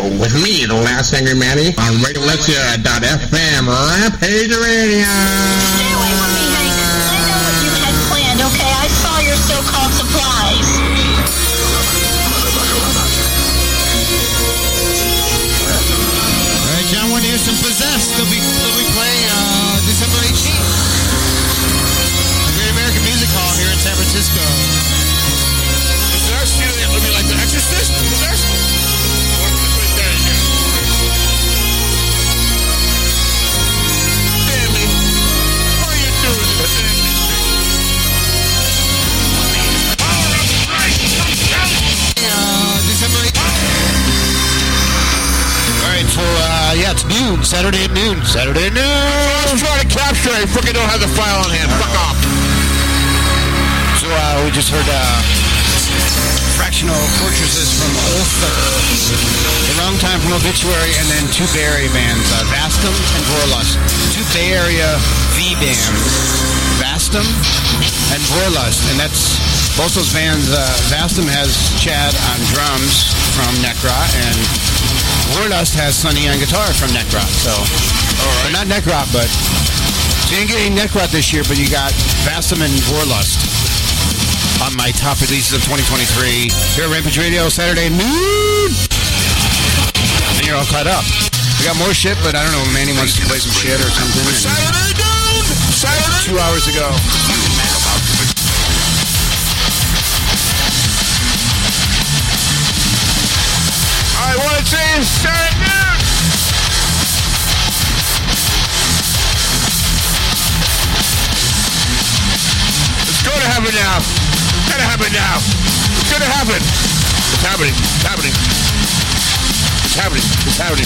with me, the Last Angry Manny, on RadioLexia.fm, Rampage Radio. Stay away from me, Hank. I know what you had planned, okay? I saw your so-called supplies. All right, John, want to hear some Possessed? They'll be playing December 18th. The Great American Music Hall here in San Francisco. Possessed? You know, like The Exorcist? Possessed? Family, what are you doing to family? December 18th. All right, so, it's noon. Saturday at noon. I was trying to capture it. I freaking don't have the file on hand. Fuck off. So, we just heard, Fractional Fortresses from Ulster. The Wrong Time from Obituary, and then two Bay Area bands, Vastum and Vorlust. Two Bay Area V bands, Vastum and Vorlust, and that's both those bands. Vastum has Chad on drums from Necrot, and Vorlust has Sonny on guitar from Necrot. So, well, not Necrot, but so you didn't get any Necrot this year, but you got Vastum and Vorlust on my top releases of 2023 here at Rampage Radio, Saturday noon. And you're all caught up. We got more shit, but I don't know, Manny wants to play some shit or something. Saturday noon! Saturday! 2 hours ago. I want to say it's Saturday noon! It's going to happen now. It's going to happen now. It's going to happen. It's happening. It's happening. It's happening. It's happening.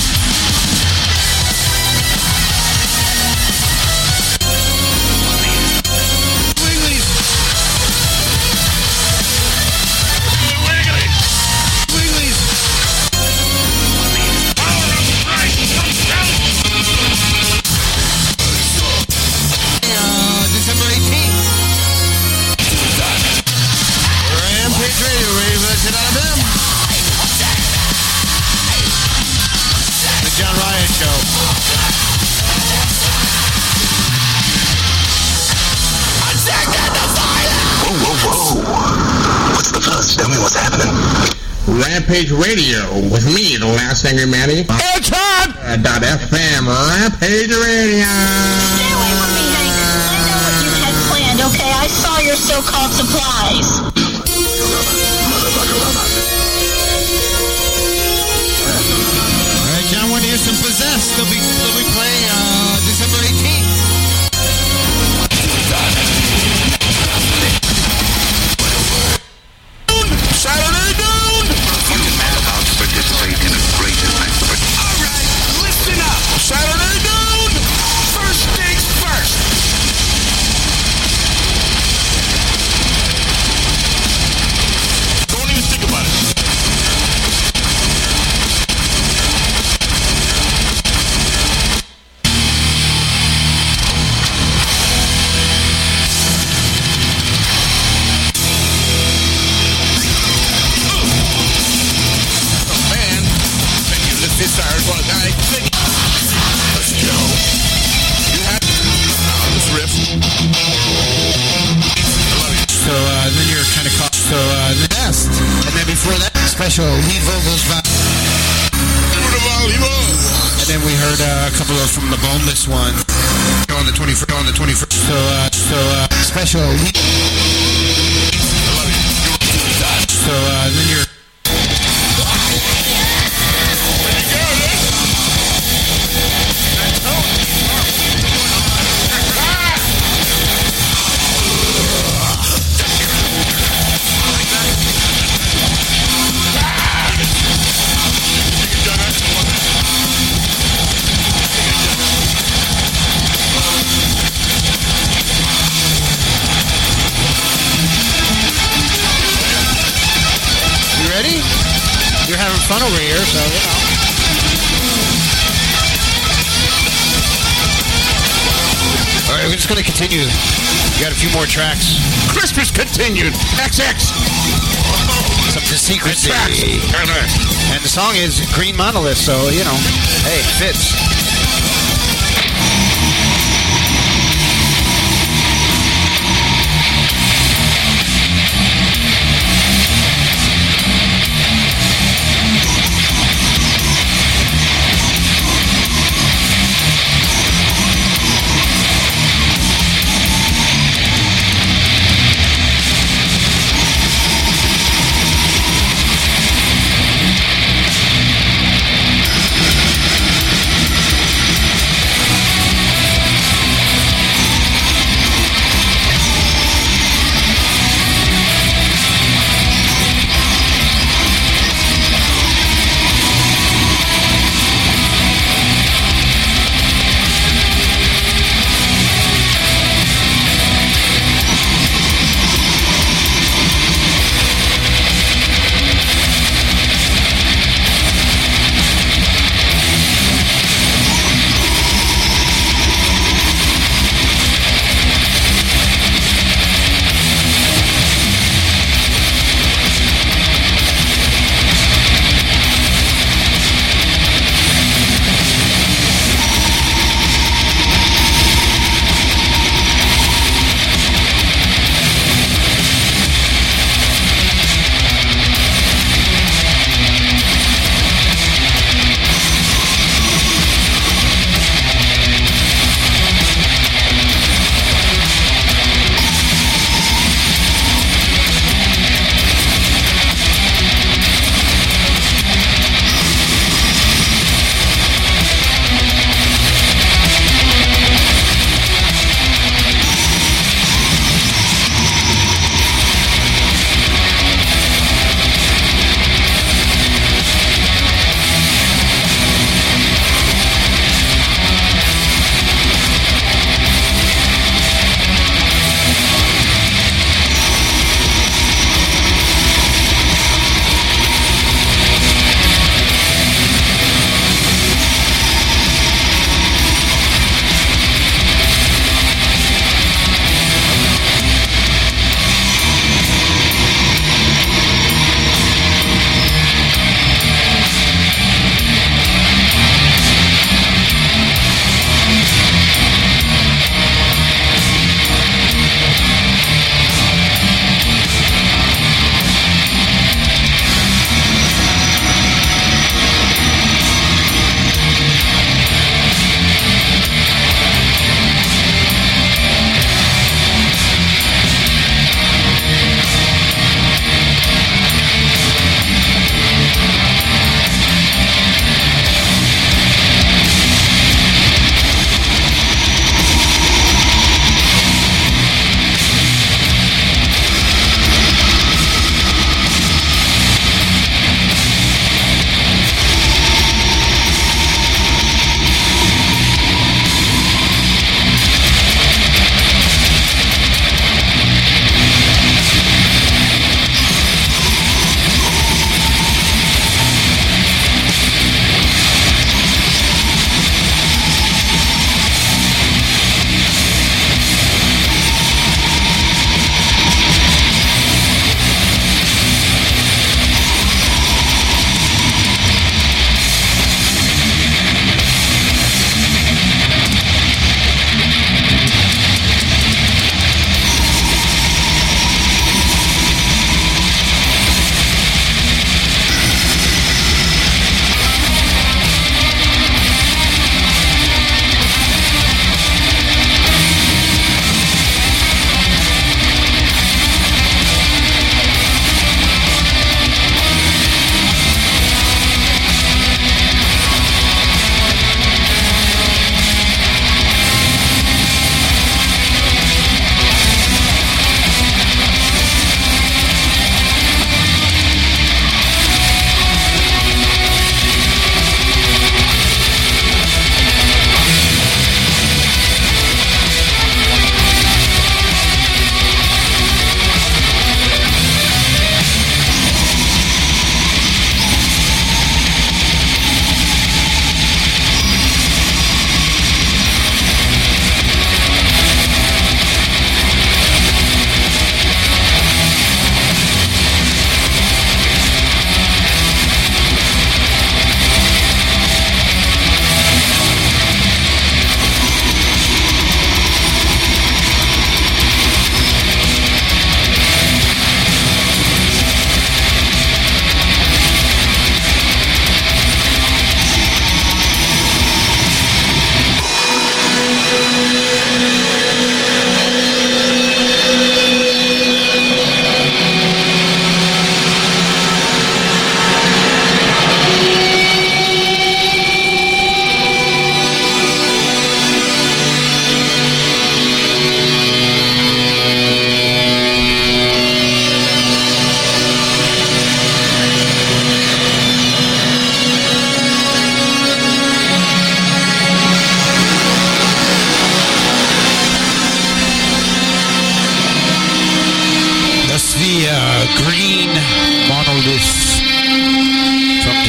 December 18th. Rampage Radio, RadioLexia.fm. The John Riot Show. Whoa. What's the buzz? Tell me what's happening. Rampage Radio with me, the Last Angry Manny. It's hot! .fm, Rampage Radio. Stay away from me, Hank. I know what you had planned, okay? I saw your so-called supplies. All right, John, want to hear some Possessed? They'll be playing December 18th. Saturday noon! You are about to participate in a great event. All right, listen up. Saturday noon! First things first. Don't even think about it. This hour going to die. Let's go. You have this riff. I love you. So then you're kind of caught. So the best. And then before that, special lead vocals by. And then we heard a couple of from the Boneless one. On the 21st. So special lead. I love you. So then you're. Ready? You're having fun over here, so you know. All right, we're just going to continue. We got a few more tracks. Christmas continued. XX. some secrecy. That's right. And the song is Green Monolith, so, you know, hey, it fits.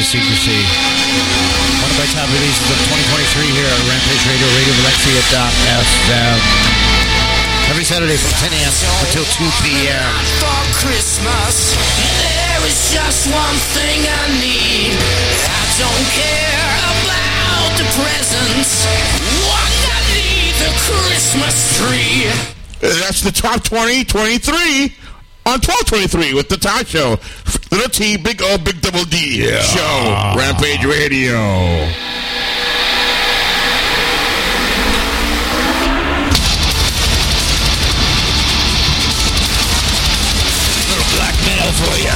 Secrecy. One of my top releases of 2023 here at Rampage Radio, RadioValencia.fm. Every Saturday from 10 a.m. until 2 p.m. For Christmas, there is just one thing I need. I don't care about the presents underneath the Christmas tree. That's the top 2023 on 1223 with the Todd Show. Little T, Big O, Big Double D show. Rampage Radio. Black metal for ya.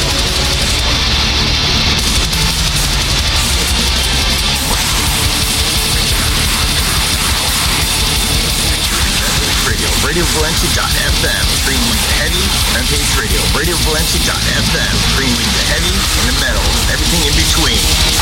RadioValencia.fm, streaming the heavy, Rampage Radio. RadioValencia.fm, streaming the heavy and the metal, everything in between.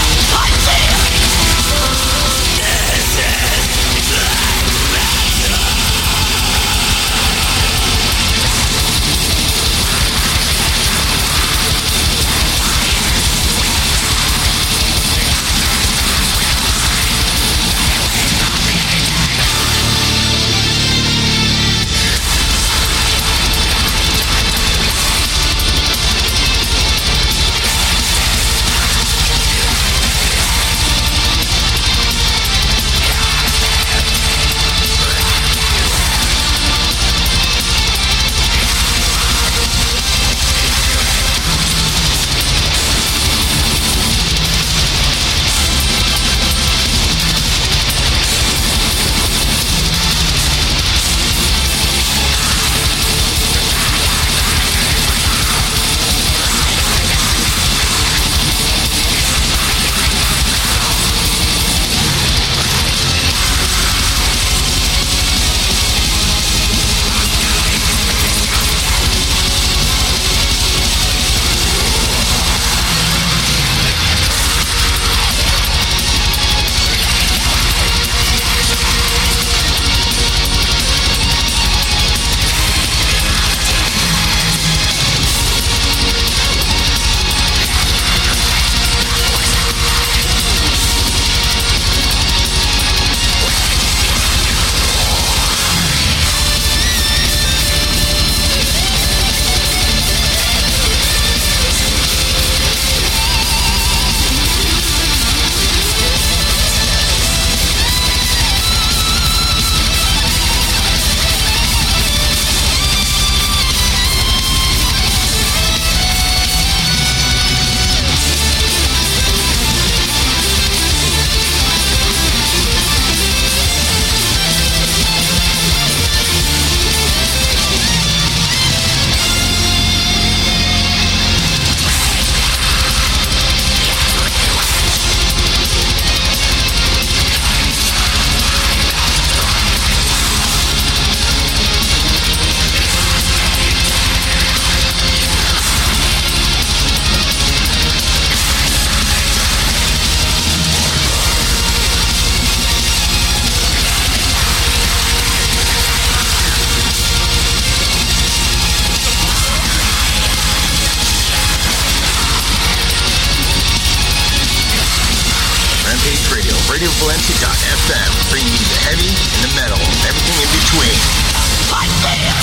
RadioValencia.fm, bringing you the heavy and the metal, everything in between. Like that.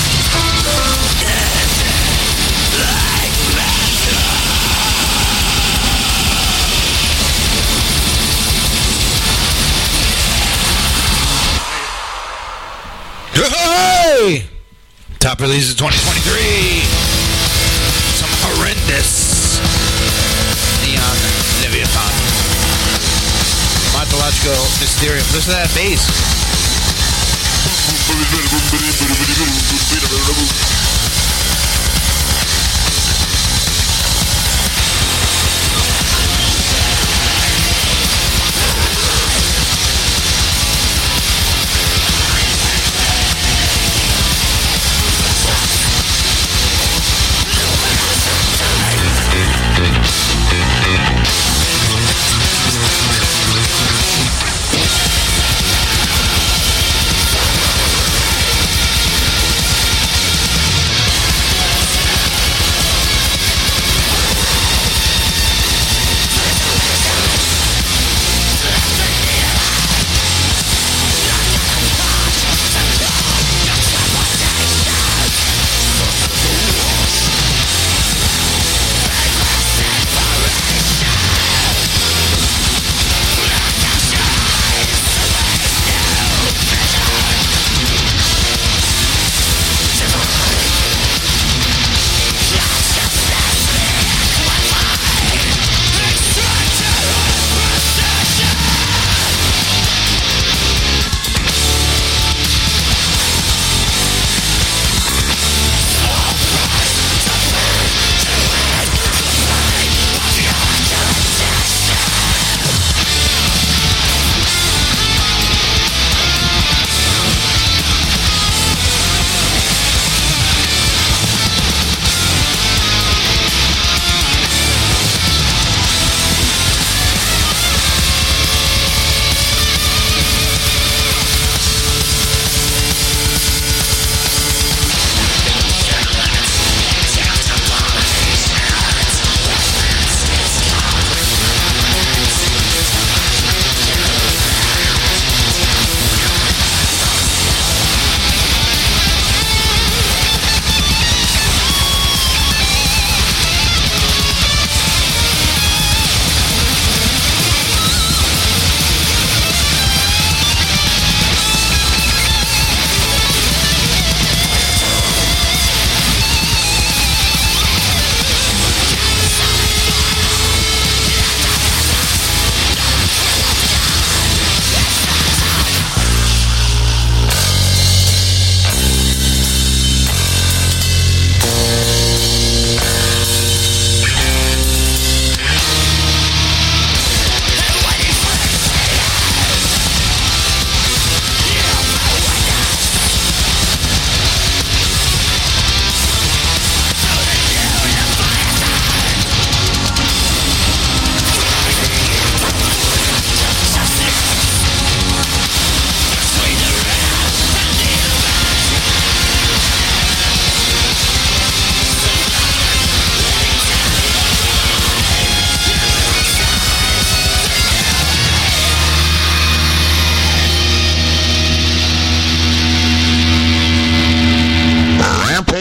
Hey! Top release of 2023. Some horrendous Neon Leviathan. Mythological Mysterium. Listen to that bass.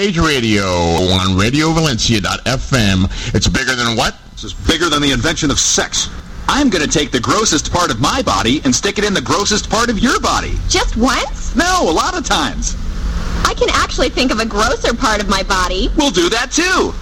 Rampage Radio on RadioValencia.fm. It's bigger than what? This is bigger than the invention of sex. I'm going to take the grossest part of my body and stick it in the grossest part of your body. Just once? No, a lot of times. I can actually think of a grosser part of my body. We'll do that too.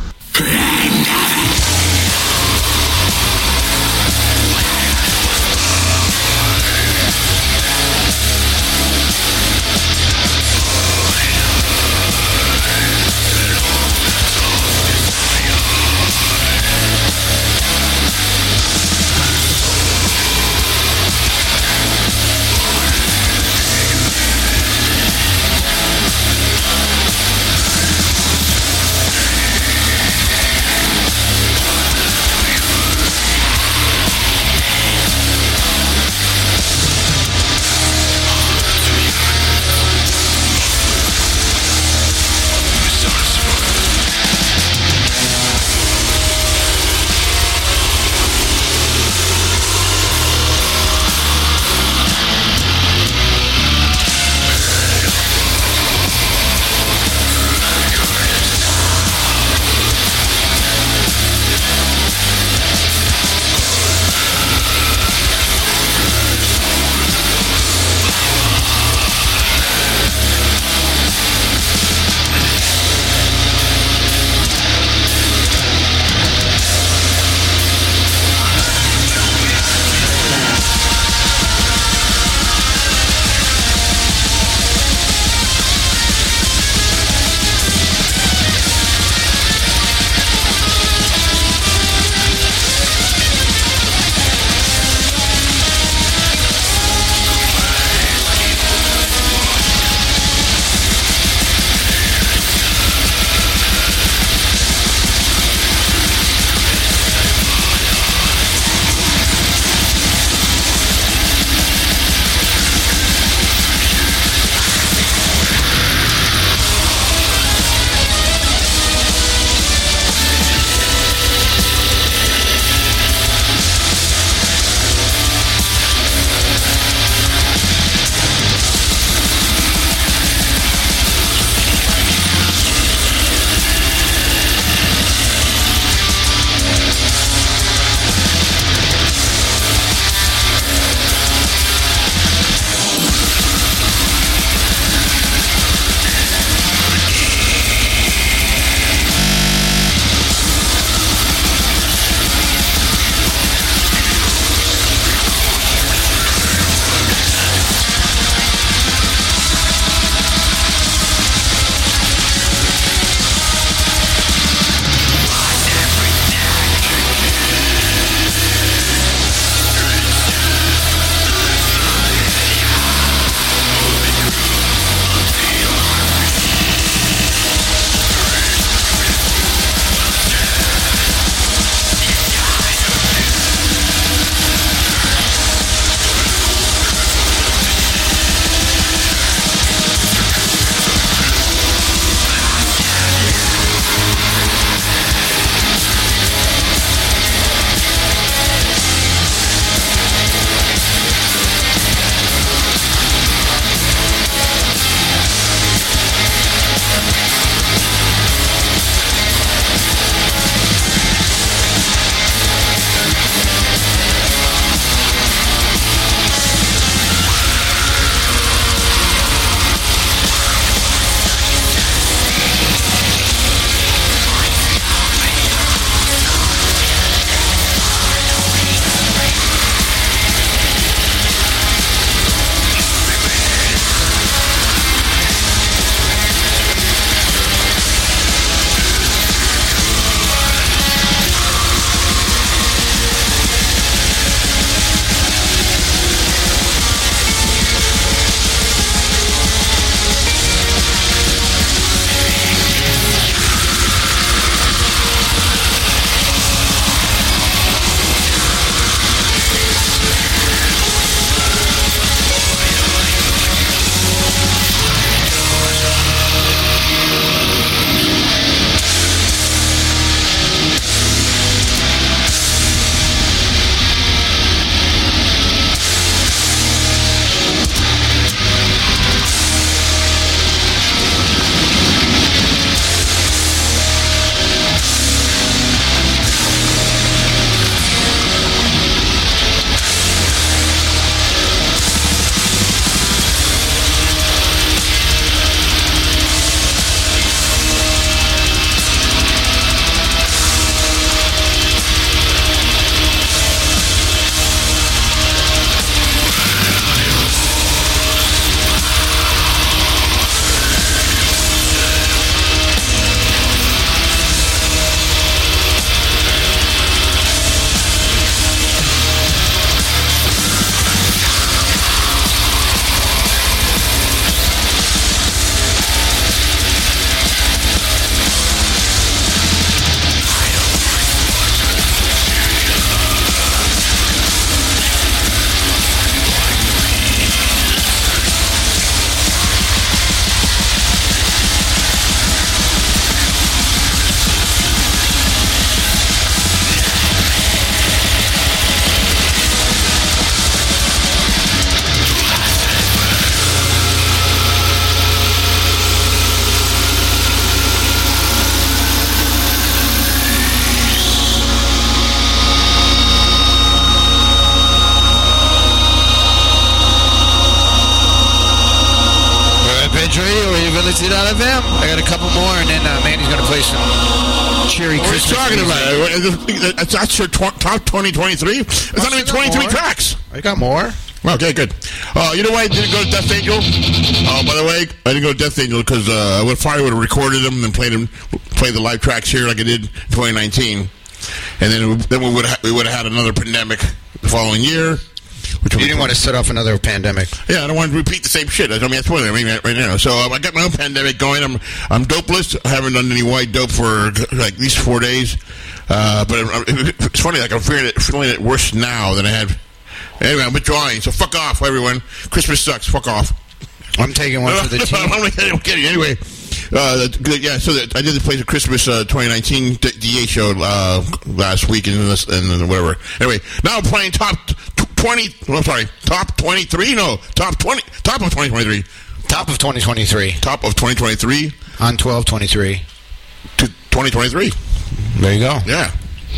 Blitzit.fm. I got a couple more, and then Mandy's going to play some cheery What are you Christmas talking music. about? That's your top 2023? It's not even 23 tracks. I got more. Okay, good. You know why I didn't go to Death Angel? By the way, I didn't go to Death Angel because I would have recorded them and played the live tracks here like I did in 2019. And then we would have had another pandemic the following year. You didn't want to set off another pandemic. Yeah, I don't want to repeat the same shit. That's what I mean right now. So I got my own pandemic going. I'm dopeless. I haven't done any white dope for like at least 4 days. But it's funny. Like I'm feeling it worse now than I had. Anyway, I'm withdrawing. So fuck off, everyone. Christmas sucks. Fuck off. I'm taking one for the team. I'm kidding. Anyway. Yeah, so I did the Place of Christmas 2019 DA show last week and whatever. Anyway, now I'm playing top 20. I'm sorry, top 23. No, top 20. Top of 2023. Top of 2023. Top of 2023 on 12/23 to 2023. There you go. Yeah.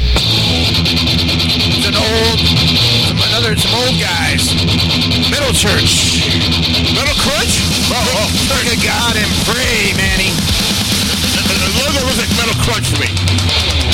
Some old guys. Metal Church. Metal Crunch? Oh. Look at God and pray, Manny. The logo looks like Metal Crunch to me.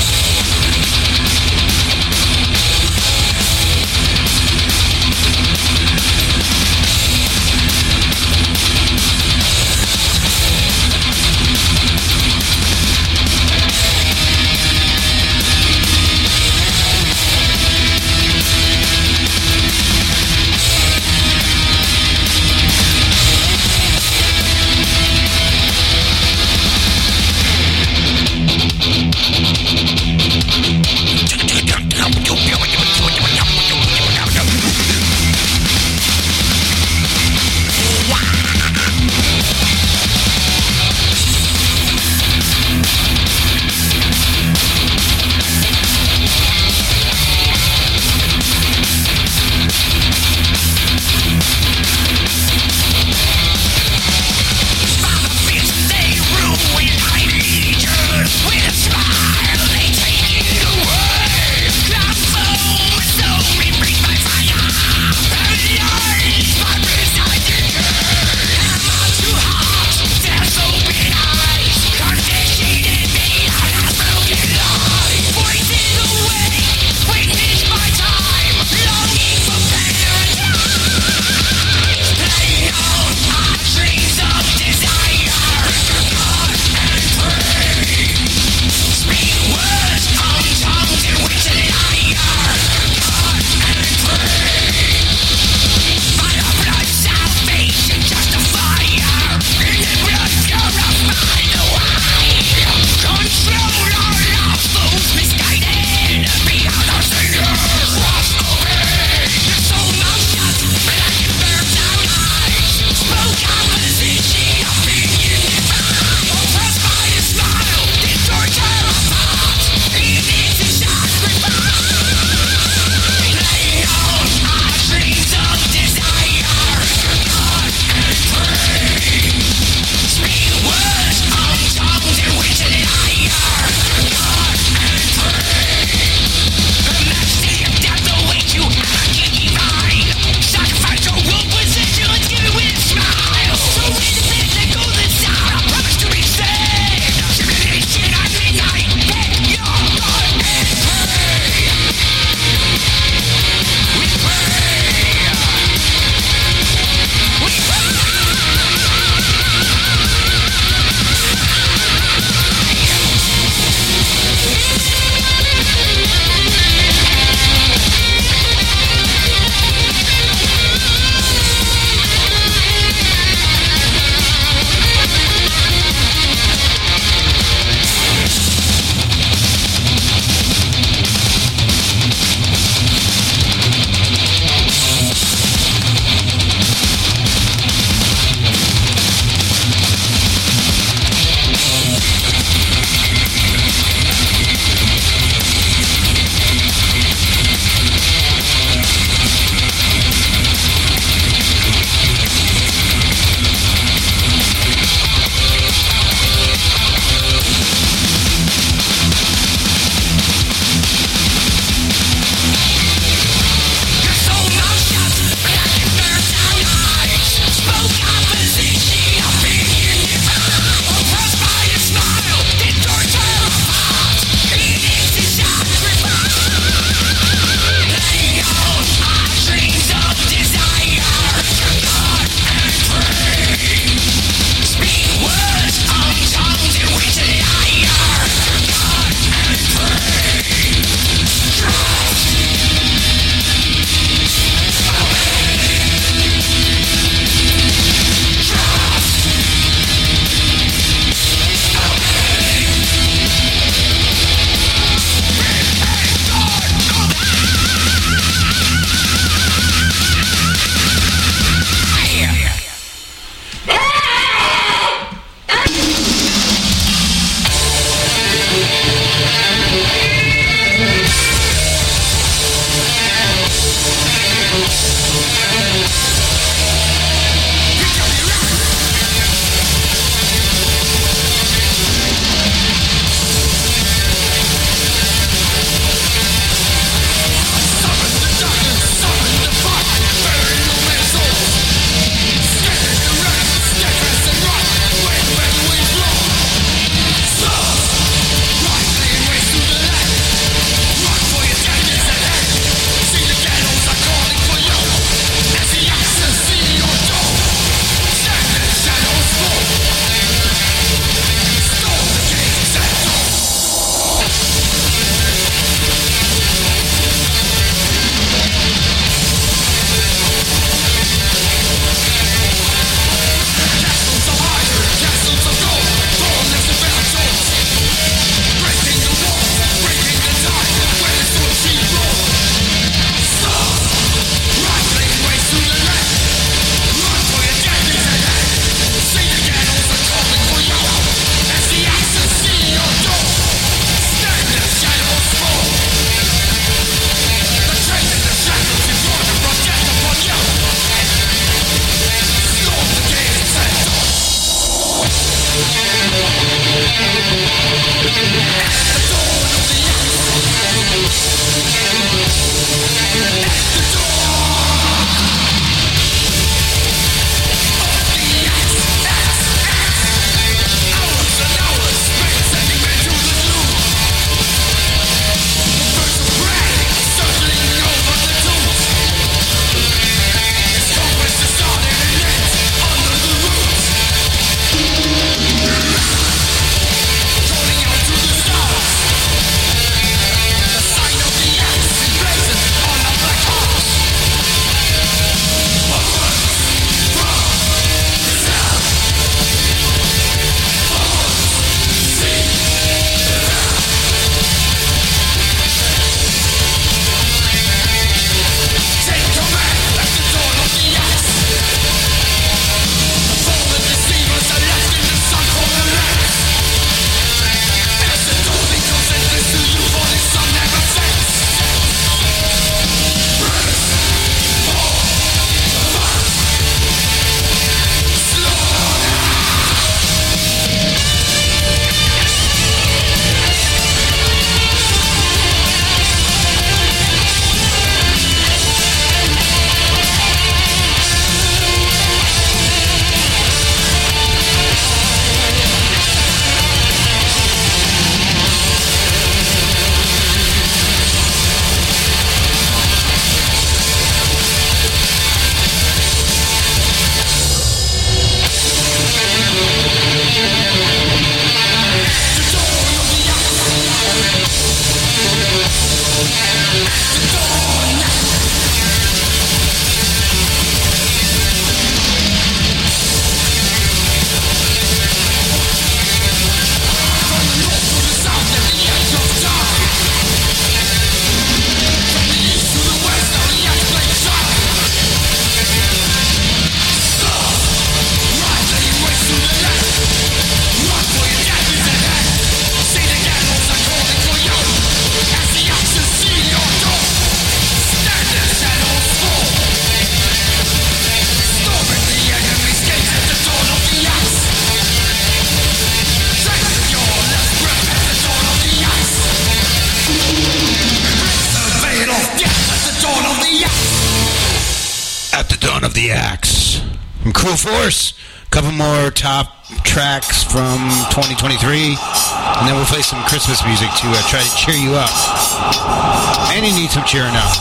the Axe from Cruel Force. A couple more top tracks from 2023, and then we'll play some Christmas music to try to cheer you up. And you need some cheering up.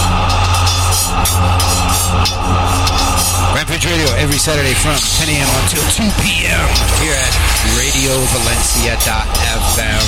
Rampage Radio every Saturday from 10 a.m. until 2 p.m. here at RadioValencia.fm.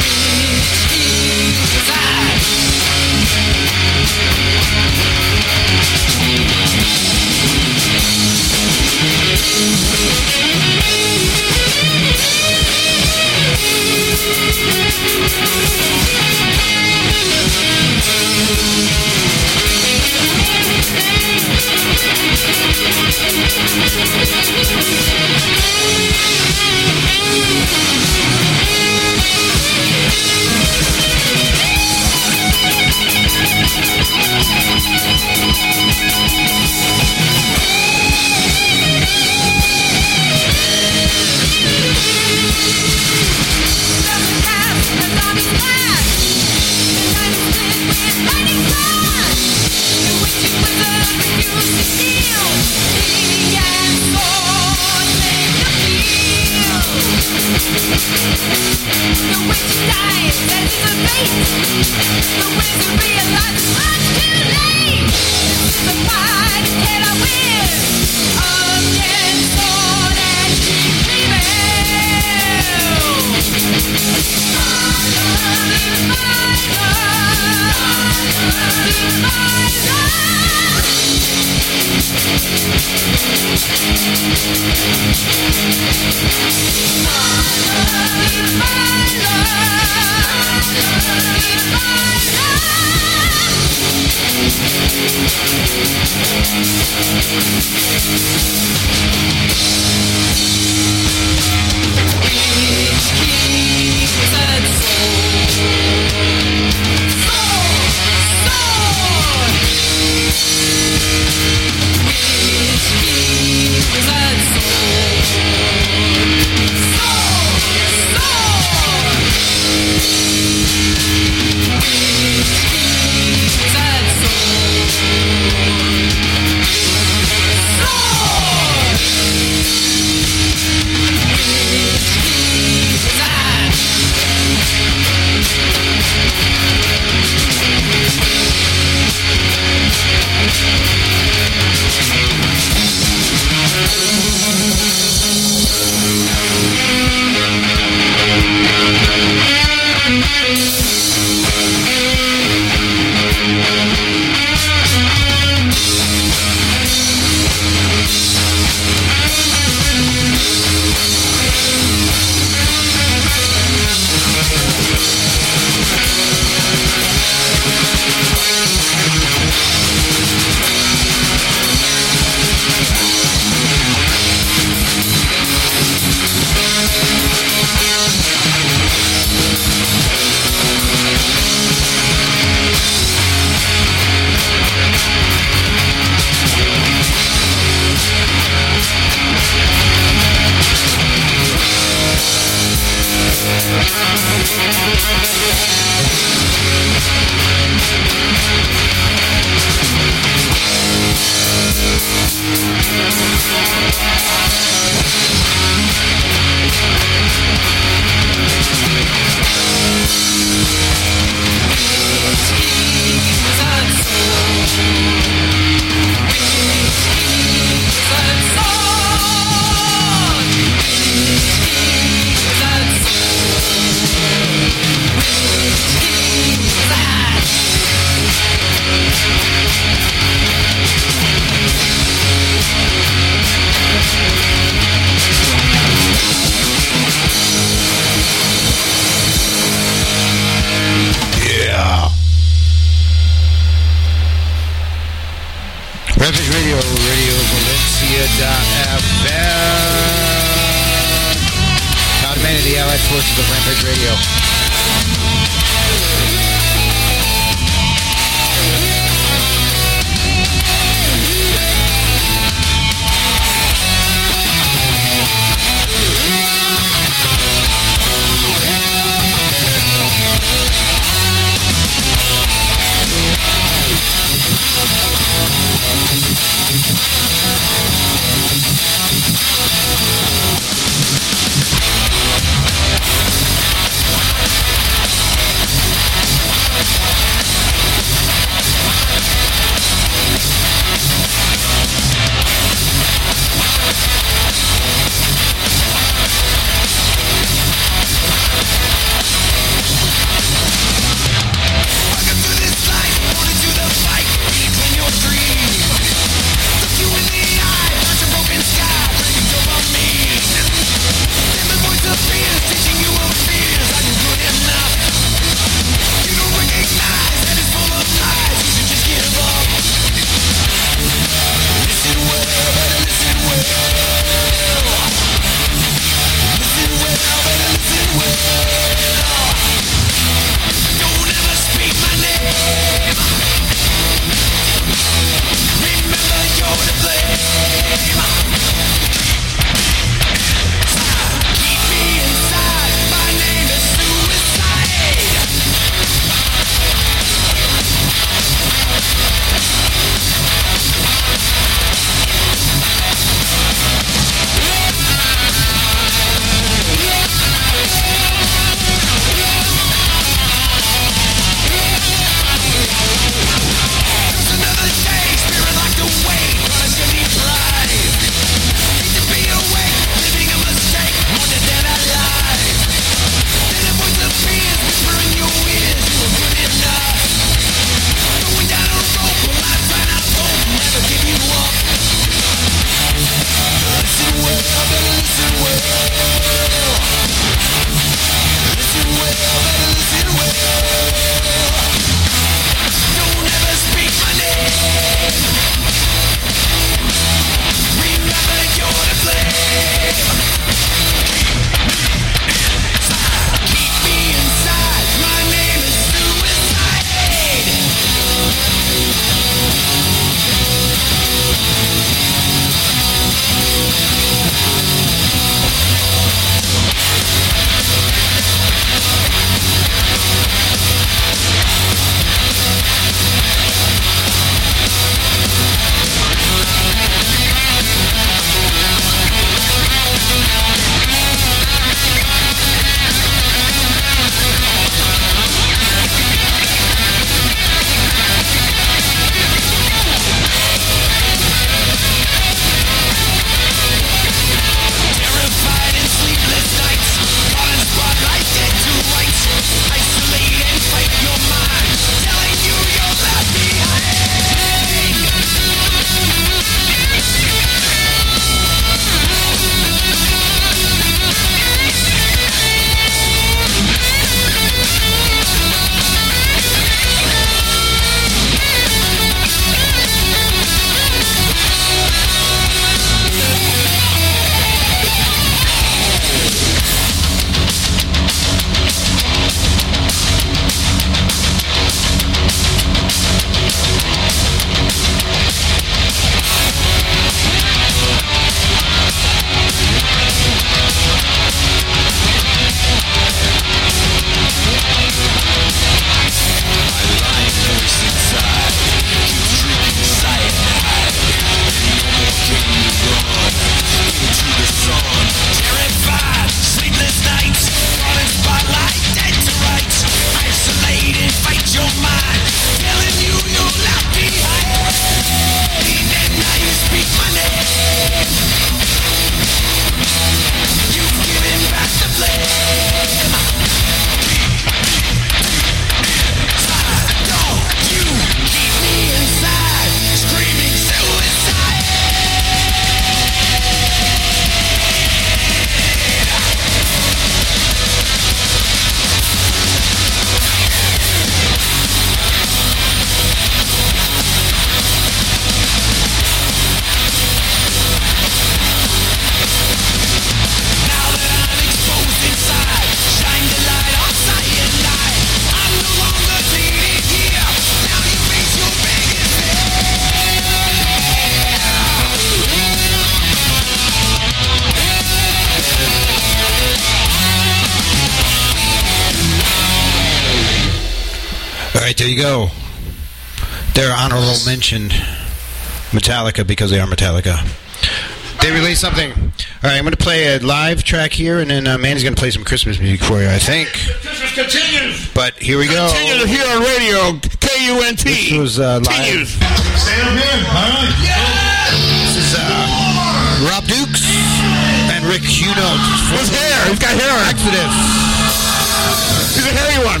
All right, there you go. Their honorable mention, Metallica, because they are Metallica. They released something. All right, I'm going to play a live track here, and then Manny's going to play some Christmas music for you, I think. Christmas continues. But here we go. Continue to hear on radio, KUNT. This was live. Continues. Stay up here. All right. This is Rob Dukes and Rick Hunold. His hair. He's got hair. Exodus. He's a hairy one.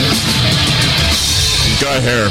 He's got hair.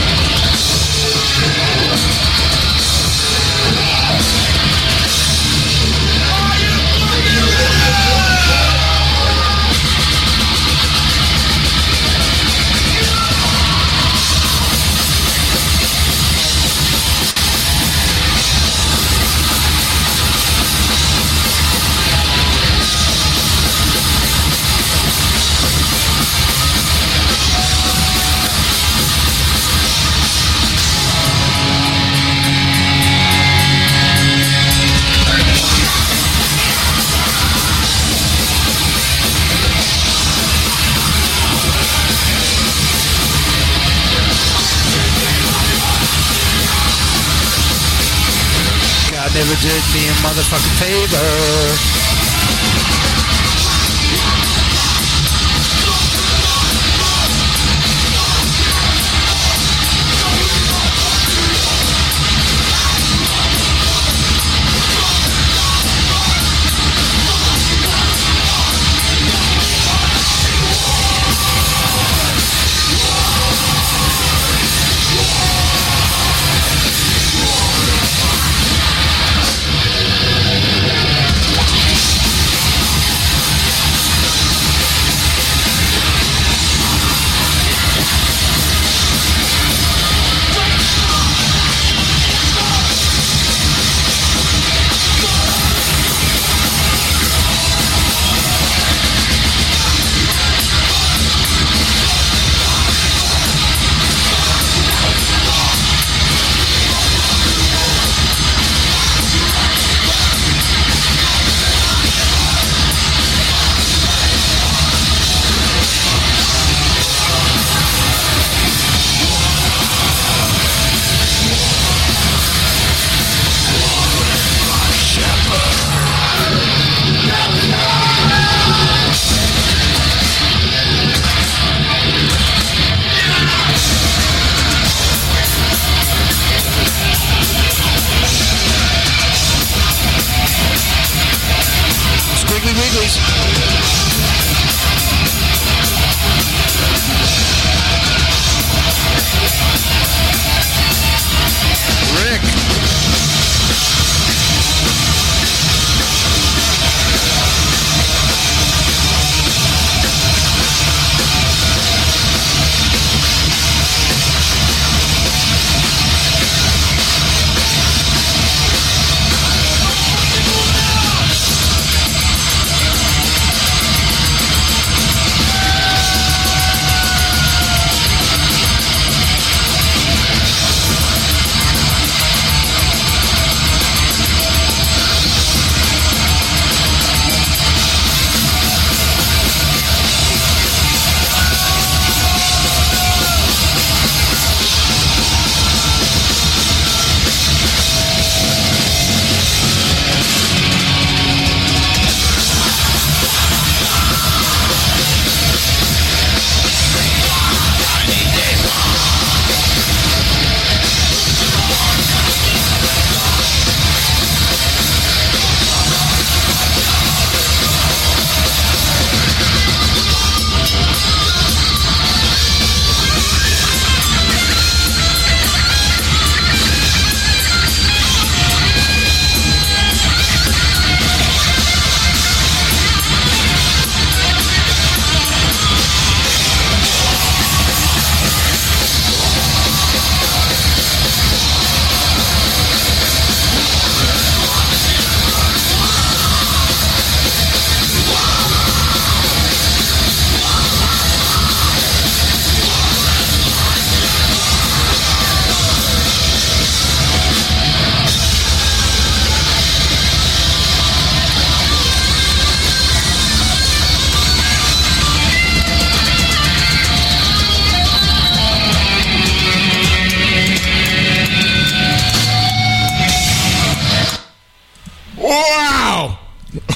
Never did me a motherfucking favor.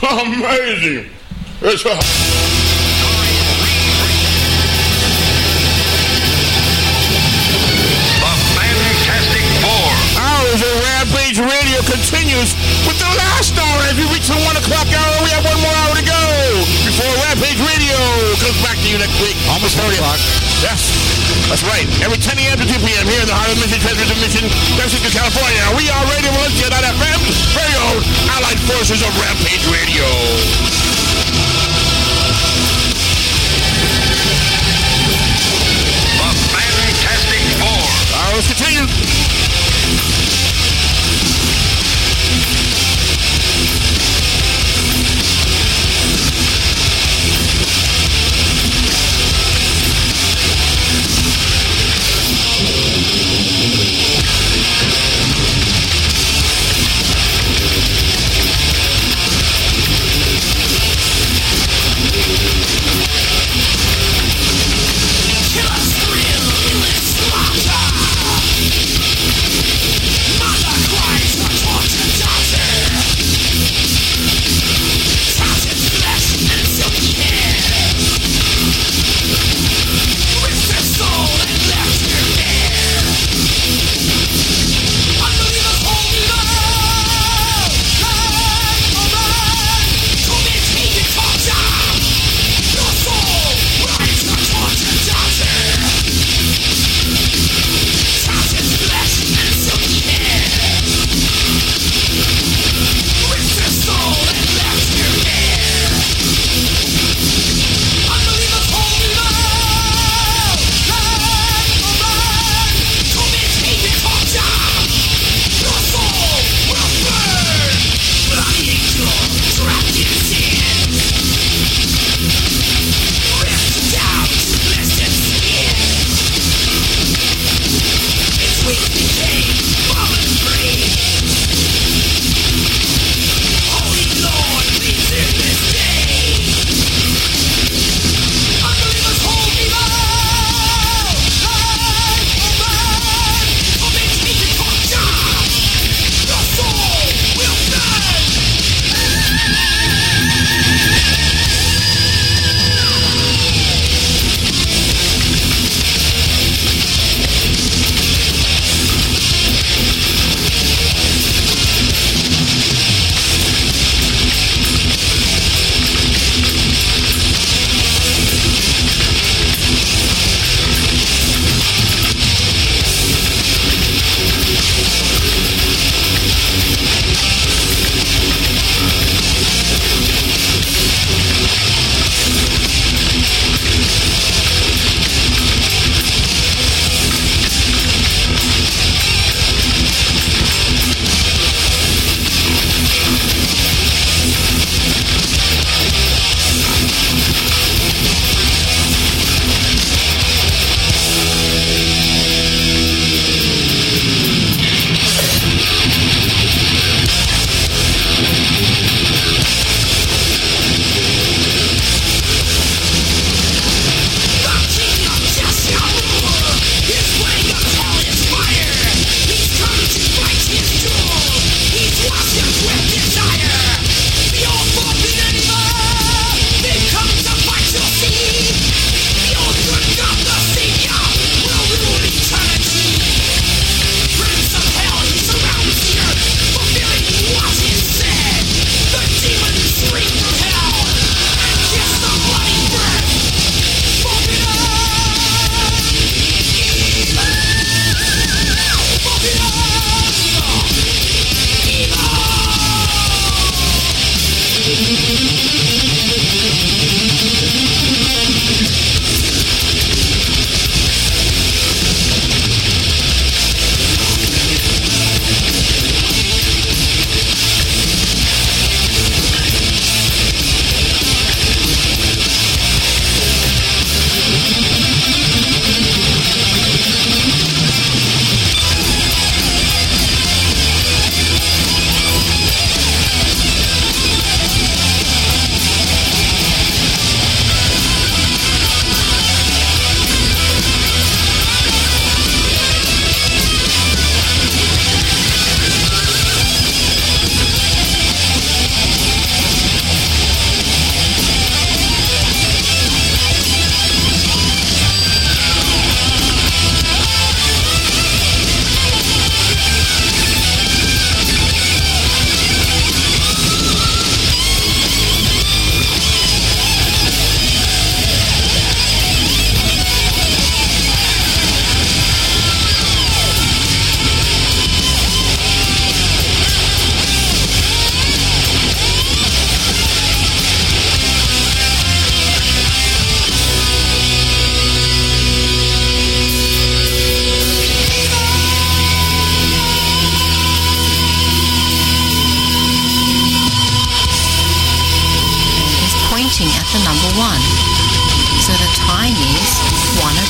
amazing. It's Fantastic Four. Hours of Rampage Radio continues with the last hour. As we reach the 1 o'clock hour, we have one more hour to go before Rampage Radio comes back to you next week. Almost 4 o'clock. Yes, that's right. Every 10 a.m. to 2 p.m. here in the heart of Mission Treasures of Mission, Mexico, California. We are Radio Valencia.fm, very own Allied Forces of Rampage Radio. The Fantastic Four. Let's continue.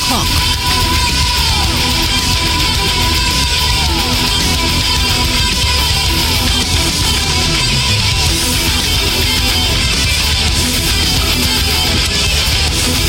Talk.